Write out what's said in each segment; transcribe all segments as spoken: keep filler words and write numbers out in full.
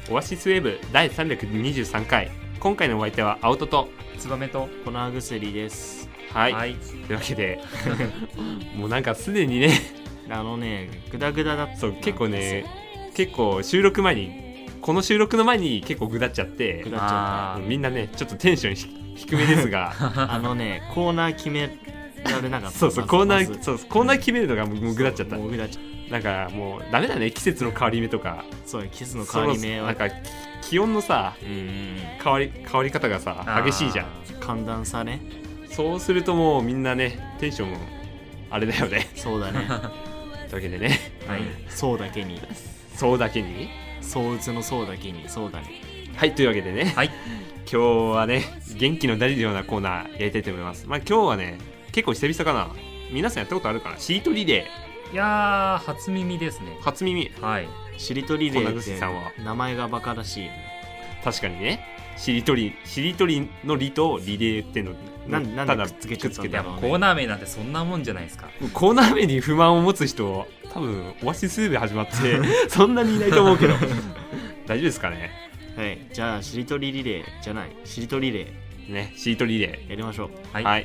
オアシスウェーブだいさんびゃくにじゅうさんかい、今回のお相手は青戸とツバメと粉薬です。 はい、 はい、 というわけでもうなんかすでにねあのねグダグダだった。 そう結構ね結構収録前にこの収録の前に結構グダっちゃってグダっちゃみんなねちょっとテンション低めですがったあのねコーナー決められなかった。 そうそうまずコーナーまずそうコーナー決めるのがもうグダっちゃった。 もうグダっちゃっなんかもうダメだね、季節の変わり目とか。 た。そう季節の変わり目はなんか気温のさうんうん変わり変わり方がさあー激しいじゃん。 寒暖差ね。 そうするともうみんなねテンションもあれだよねそうだねというわけでねはいそうだけにそうだけにそう打つのそうだけにそうだね。 はいというわけでね、 はい、 今日はね元気の出るようなコーナーやりたいと思います。まあ今日はね結構久々かな。皆さんやったことあるかな、シートリレいやー初耳ですね。 ー。初耳。 はい、 しりとりレ粉ーって薬さんは名前がバカらしいよね。 確かにね、しりとりしりとりのりとリレーってのなんなんただでくっつけちゃったんいやだろうね。 コーナー名なんてそんなもんじゃないですか。 コーナー名に不満を持つ人多分オアシスで始まってそんなにいないと思うけど大丈夫ですかね。 はいじゃあしりとりリレーじゃないしりとりレねシートリレーやりましょう。 はい、 ーはい、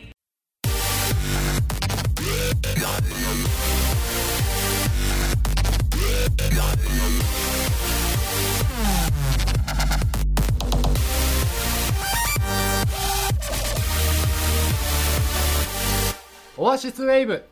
オアシスウェーブ。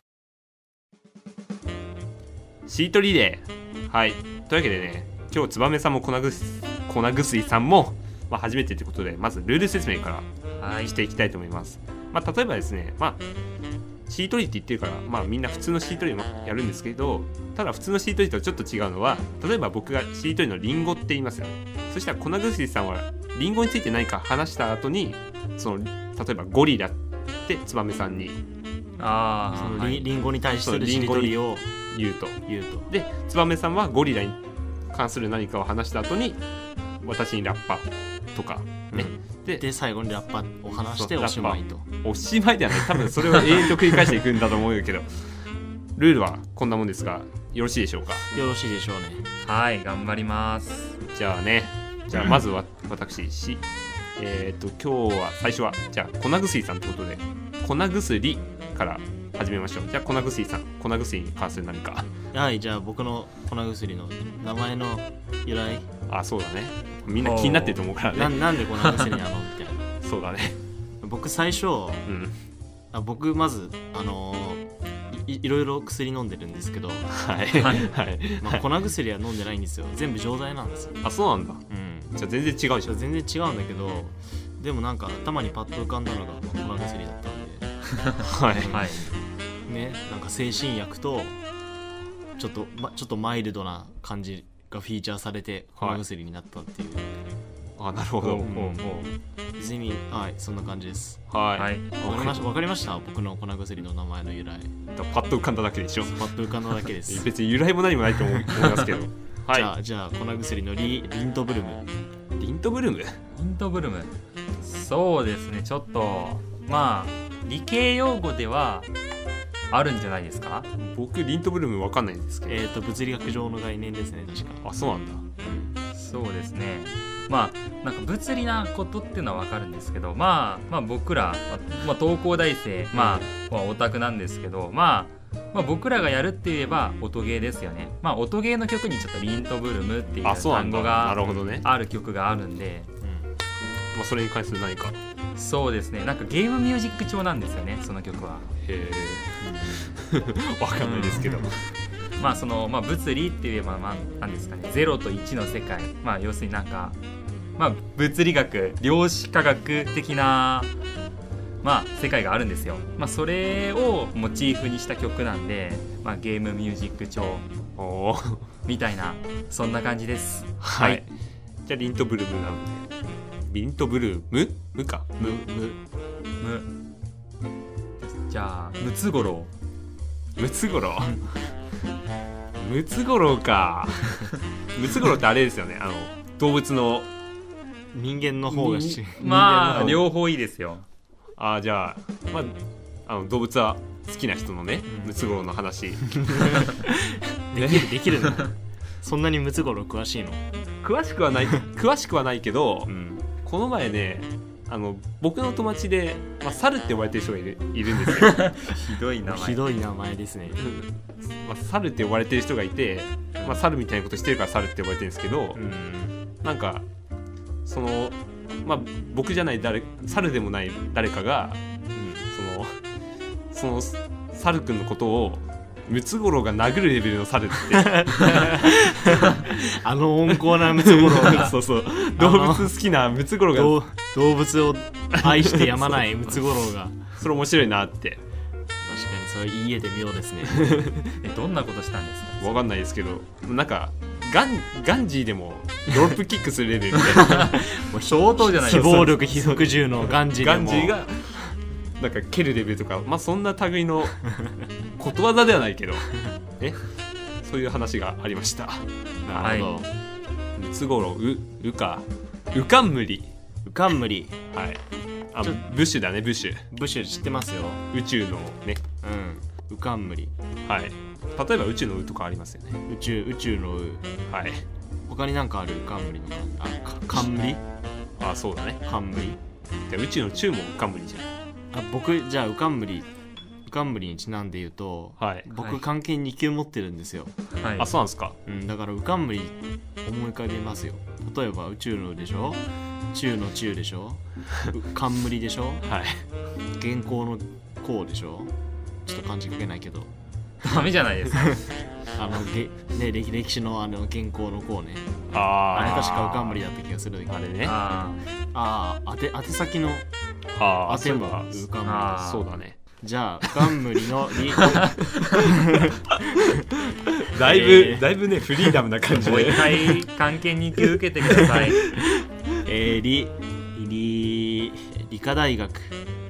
シートリレー。はいというわけでね、今日ツバメさんも粉ぐす粉薬さんも、まあ、初めてということでまずルール説明からはい、 していきたいと思います。まあ、例えばですね、まあ、シートリって言ってるから、まあ、みんな普通のシートリもやるんですけど、ただ普通のシートリとちょっと違うのは、例えば僕がシートリのリンゴって言いますよね。そしたら粉薬さんはリンゴについて何か話した後にその例えばゴリラってツバメさんにあー、はい、 そのリリンゴに対してそうるしりとりを言うと、 言うと。 でツバメさんはゴリラに関する何かを話した後に私にラッパとかね、でで最後にラッパを話しておしまいと。 おしまいではない、多分それは永遠と繰り返していくんだと思うけどルールはこんなもんですがよろしいでしょうか。 よろしいでしょうね。 はい頑張ります。 じゃあね、じゃあまずは私しえっ、ー、と今日は最初はじゃあ粉薬さんということで粉薬から始めましょう。じゃあ粉薬さん、粉薬に関する何か。 はいじゃあ僕の粉薬の名前の由来あ、そうだね、みんな気になってると思うからなね。 なんで粉薬なのみたいな。 そうだね、 僕最初うんあ僕まずあのー、い, いろいろ薬飲んでるんですけど、 はいはいはい、 まあ、粉薬は飲んでないんですよ。全部錠剤なんですよ。 あ、そうなんだ。 うんじゃあ全然違うじゃん。 全然違うんだけど、でもなんか頭にパッと浮かんだのが粉薬だったんではいはい、 ね、なんか精神薬とちょっと、ま、ちょっとマイルドな感じがフィーチャーされて粉薬になったっていう、 あ、なるほど。 ほうほうほう別にはいそんな感じです。 はい、 はい、 わかりましたわかりました僕の粉薬の名前の由来。 パッと浮かんだだけでしょ。 パッと浮かんだだけです別に由来も何もないと思いますけどはい。 じゃあじゃあ粉薬のリリントブルム。 リントブルーム。 イントブルム。そうですね、ちょっとまあ理系用語ではあるんじゃないですか。 僕リントブルームわかんないんですけど、 えっ、ー、と物理学上の概念ですね確か。 あ、そうなんだ。 そうですね、まあなんか物理なことっていうのは分かるんですけど、まあ、まあ僕ら、まあまあ、東工大生、まあ、まあオタクなんですけど、まあ、まあ僕らがやるって言えば音ゲーですよね。まあ音ゲーの曲にちょっとリントブルムっていうあ、そうなんだ。 単語ながるほどね。 ある曲があるんで、 まあ、それに関する何か。 そうですね、なんかゲームミュージック調なんですよねその曲は。 へえわかんないですけど、 まあそのまあ物理って言えばまあ何ですかね、ゼロといちの世界、まあ要するになんかまあ物理学量子科学的なまあ世界があるんですよ。まあそれをモチーフにした曲なんで、まあゲームミュージック調おーみたいなそんな感じです。 はい、 はい、 じゃあリントブルームなのでリントブルームムかムムむじゃあムツゴロムツゴロウムツゴロウかムツゴロウってあれですよね、あの動物の。 人間の方がしウ。まあ人間の方両方いいですよ。 あ、じゃあ、まあ、あの動物は好きな人のね、 うんムツゴロウの話できるできるのそんなにムツゴロウ詳しいの。 詳しくはない詳しくはないけど、 うん、 この前ねあの僕の友達で、まあ、猿って呼ばれてる人がいるいるんですよひどい名前ひどい名前ですね。 まあ、猿って呼ばれてる人がいて、まあ、猿みたいなことしてるから猿って呼ばれてるんですけど、 うん、 なんかその、まあ、僕じゃない誰猿でもない誰かが、うん、そのその猿くんのことをムツゴロウが殴るレベルの猿ってあの温厚なムツゴロウがそうそう動物好きなムツゴロウが動動物を愛してやまないムツゴロウがそれ面白いなって。 確かにそれいい絵で妙ですねえどんなことしたんですか？ わかんないですけどなんかガンガンジーでもロープキックするレベルみたいなもう相当じゃない非ですか。 暴力非服従のガンジーでもガンジーがなんか蹴るレベルとか、まあ、そんな類のことわざではないけど、ね、そういう話がありました。 なるほど。 ムツゴロウ、ウか、ウカンムリ。 ウカンムリ。 はい。あ、 ちょブッシュだね、ブッシュ。 ブッシュ知ってますよ。 宇宙のね。 うん。ウカンムリ。 はい。例えば宇宙のウとかありますよね。 宇宙宇宙のウ。 はい。 他になんかあるウカンムリのあか冠？ あ、そうだね。 冠。 じゃあ宇宙の宙もウカンムリじゃん。 あ僕じゃあウカンムリウカンムリにちなんで言うと、 はい、 僕関係に級持ってるんですよ、 はい、 あそうなんですか、 うん、だからウカンムリ思い浮かべますよ。例えば宇宙の宇でしょ、宙の宙でしょ、冠でしょ、 はい、 原稿のこうでしょ、ちょっと漢字書けないけどダメじゃないですかあのげ、ね、歴, 歴史のあの原稿のこうね、 ああれ確かウカンムリだった気がする。 あれね、 あああ、宛宛先のあ宛てもあウカンムあそうだね。 リ。じゃあウカンムリのリだいぶ、 えー、 だいぶねフリーダムな感じでもう一回関係に級受けてくださいえー、理理理科大学。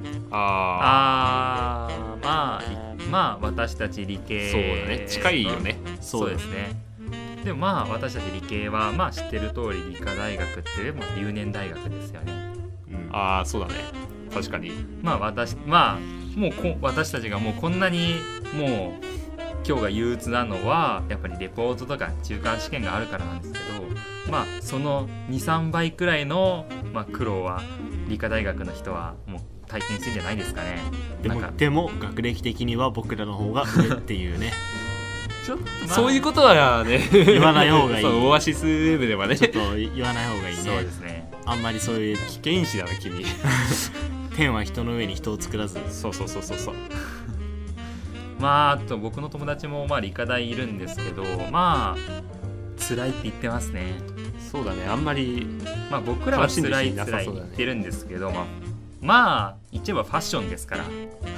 ああーまあまあ私たち理系そうだね近いよね。 そうですね。でもまあ私たち理系はまあ知ってる通り理科大学っていうも留年大学ですよね。 うん、 ああそうだね確かに。まあ私まあもうこ私たちがもうこんなにもう今日が憂鬱なのはやっぱりレポートとか中間試験があるからなんですけど、まあその にさんばいくらいの、まあ、苦労は理科大学の人はもう体験してるんじゃないですかね。 でもでも学歴的には僕らの方が上っていうねちょっと、まあ、 そういうことはね言わない方がいいそうオアシスウェブではねちょっと言わない方がいいね。 そうですね。 あんまりそういう危険因子だな君天は人の上に人を作らず。 そうそうそうそうそうまああと僕の友達もまあ理科大いるんですけど、まあ辛いって言ってますね。 そうだねあんまりまあ僕らは辛い楽しんでる人いなさ辛いそうだね言ってるんですけど、まあまあ一応はファッションですから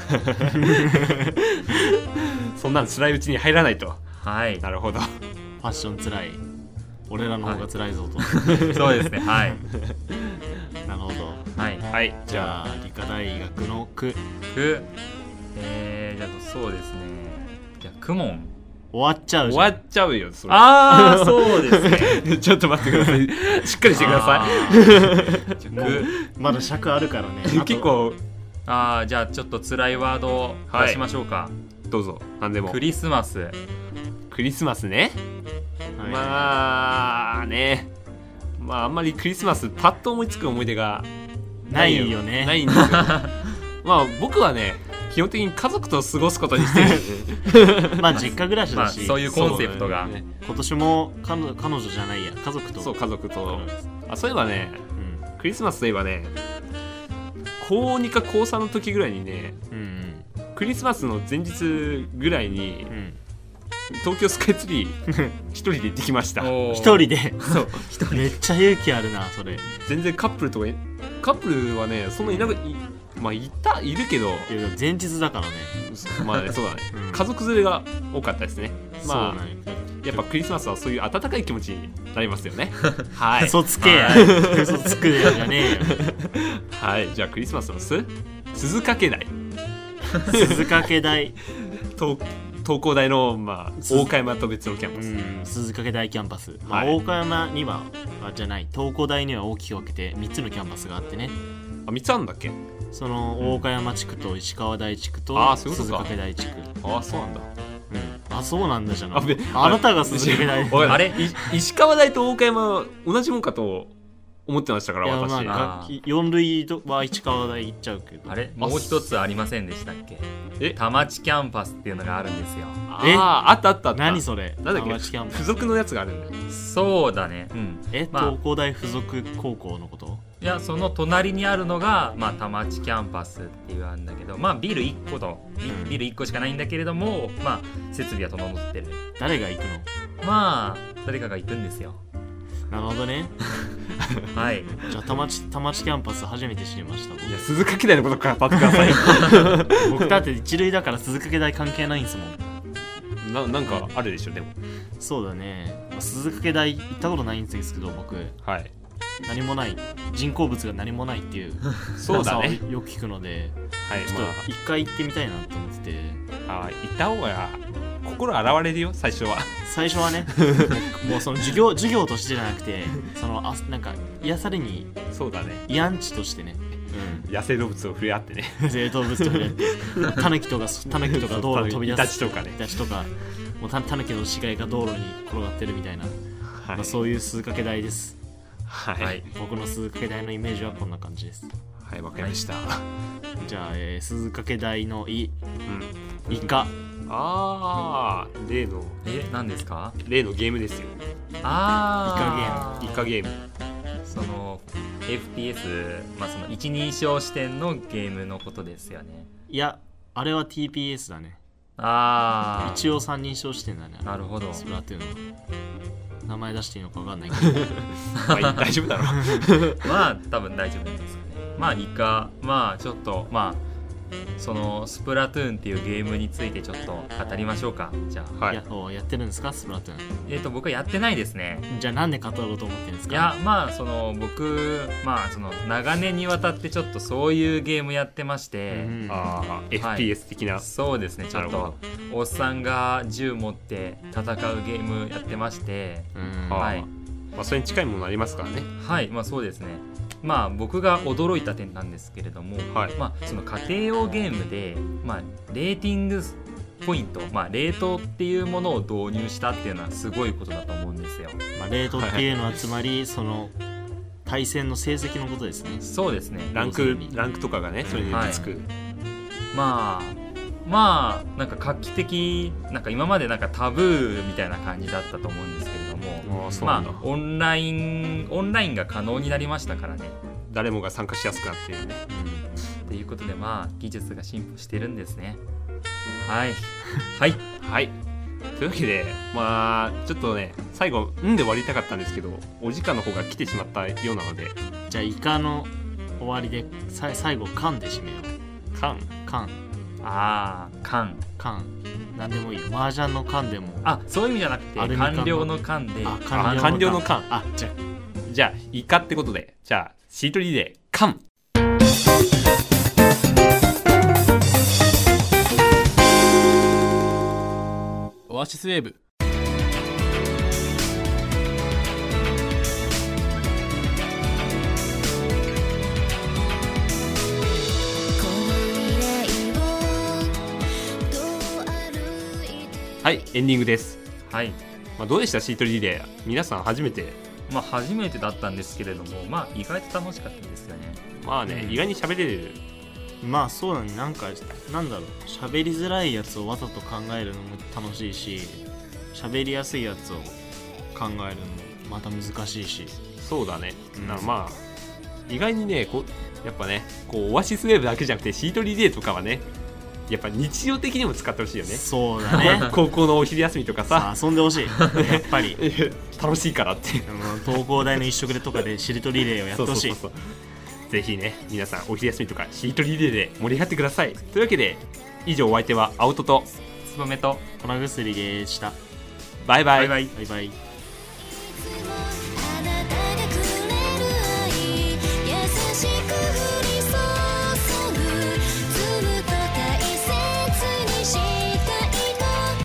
そんなの辛いうちに入らないと。 はいなるほど。 ファッションつらい俺らの方がつらいぞと、 はい、そうですねはいなるほど。 はいはいじゃあ理科大学の区くえー、じゃあそうですねじゃあクモン終わっちゃうじゃん。 終わっちゃうよそれ。 ああそうですねちょっと待ってくださいしっかりしてくださいもうまだ尺あるからねい結構ああじゃあちょっと辛いワードを出しましょうか、 どうぞ何でも。 クリスマスクリスマスね、 はいまあねまああんまりクリスマスパッと思いつく思い出がないよね。 ないんですよまあ僕はね基本的に家族と過ごすことにしてるんでまあ実家暮らしまあだし、 そういうコンセプトが、 ね、 今年も彼女彼女じゃないや家族と。 そう家族とうんあそういえばねうんクリスマスといえばねこうにかこうさんの時ぐらいにねうんクリスマスの前日ぐらいにうん東京スカイツリー一人で行ってきましたおー一人でそうめっちゃ勇気あるなそれ。い全然カップルとかいカップルはねそんないなくいまあいたいるけどや前日だからね。 まあねそうだね、 うん家族連れが多かったですね。まあそうなんよやっぱクリスマスはそういう温かい気持ちになりますよねはい嘘つけや、嘘つくよじゃねえよ。 はいじゃあクリスマスのす鈴掛台鈴掛台東東工大の、まあ、 鈴大岡山と別のキャンうパス、 ん鈴掛台キャンパス、まあはい大岡山にはあじゃない東工大には大きく分けてみっつのキャンパスがあってね、 あみっつあるんだっけ。 その大岡山地区と石川台地区とあーそういうことか鈴掛台地区、 ああそうなんだ。 うん、 あそうなんだじゃなあべあなたが鈴掛台おいあれい石川大と大岡山は同じもんかと思ってましたからいや私、 まあ楽器四類は市川大行っちゃうけどあれもう一つありませんでしたっけ？ え田町キャンパスっていうのがあるんですよ。 えあああったあったあった何それなんだっけ田町キャンパス付属のやつがあるんだよそうだね。うん。 え、 まあ東工大附属高校のこといやその隣にあるのが、まあ、田町キャンパスっていうあるんだけど、まあビルいっことビうんビルいっこしかないんだけれども、まあ設備は整ってる。 誰が行くのまあ誰かが行くんですよ。 なるほどねはい。 じゃあ田町田町キャンパス初めて知りました僕いや鈴掛台のことから語ってくださいよ僕だって一類だから鈴掛台関係ないんですもんななんかあるでしょでもそうだね、まあ鈴掛台行ったことないんですけど僕はい何もない人工物が何もないっていうそうだね噂をよく聞くのではいちょっと一回行ってみたいなと思っててまああ行った方が心洗われるよ最初は最初はねもうその授業授業としてじゃなくてそのあなんか癒されにそうだね慰安地としてね野生動物を触れ合ってねうん生動物と触れ合ってタヌキとかタヌキとか道路に飛び出すイタチとかねイタチとかもうタタヌキの死骸が道路に転がってるみたいな、 はい、 まあ、そういう鈴掛台ですはいはい。 僕の鈴掛台のイメージはこんな感じですはいわかりました、 じゃあ、えー、鈴掛台のイうんイカああ例のえ何ですか？ 例のゲームですよああイカゲームその エフピーエス、まあその一人称視点のゲームのことですよね。 いやあれは ティーピーエス だねああ一応三人称視点だねなるほど。 スプラトゥーンは名前出していいのか分かんないけどまあいい大丈夫だろうまあ多分大丈夫ですかね。まあイカまあちょっとまあそのスプラトゥーンっていうゲームについてちょっと語りましょうか。じゃあ、 はいやおやってるんですかスプラトゥーえっ、と僕はやってないですね。 ンじゃあなんで語ろうと思ってるんですかいやまあその僕まあその長年にわたってちょっとそういうゲームやってまして、 うんああ エフピーエス 的な、 そうですねちょっなるほとおっさんが銃持って戦うゲームやってまして、 うんははいまあ、それに近いものありますからねはいまあそうですね。まあ僕が驚いた点なんですけれども、 はいまあその家庭用ゲームでまあレーティングポイント、まあレートっていうものを導入したっていうのはすごいことだと思うんですよ。 まあ、レートっていうのはつまりその対戦の成績のことですねそうですね。 ランクランクとかがねそれにつく、 まあまあなんか画期的なんか今までなんかタブーみたいな感じだったと思うんですけれども、 ああそうなんだ、 まあオンラインオンラインが可能になりましたからね。 誰もが参加しやすくなっているねということでまあ技術が進歩してるんですね。はいはいはいというわけでまあちょっとね最後「ん」で終わりたかったんですけどお時間の方が来てしまったようなのでじゃあイカの終わりでさ最後カンで締めよう 「カンカンああ缶カンなんでもいいよ麻雀のカンでもあそういう意味じゃなくてアルミ缶の官僚の缶でああ官僚の缶あじゃあ」 じゃあイカってことでじゃあシートリーで「カン」 オアシスウェーブ。 はいエンディングです、 はいまあ、どうでしたシートリーで皆さん初めてまあ初めてだったんですけれどもまあ意外と楽しかったですよね。 まあね、 うん意外に喋れるまあそうだねなんかなんだろう喋りづらいやつをわざと考えるのも楽しいし喋りやすいやつを考えるのもまた難しいしそうだね、 うんなまあ意外にねこうやっぱねこうオアシスウェーブだけじゃなくてシートリレーとかはねやっぱ日常的にも使ってほしいよねそうだね高校のお昼休みとかささあ遊んでほしいやっぱり楽しいからってあの東工大の一色でとかでしりとリレーをやってほしいそうそうそうそうぜひね皆さんお昼休みとかシートリレーで盛り上がってくださいというわけで以上お相手は青戸とつばめと粉薬でしたバイバイバイバイバイバイ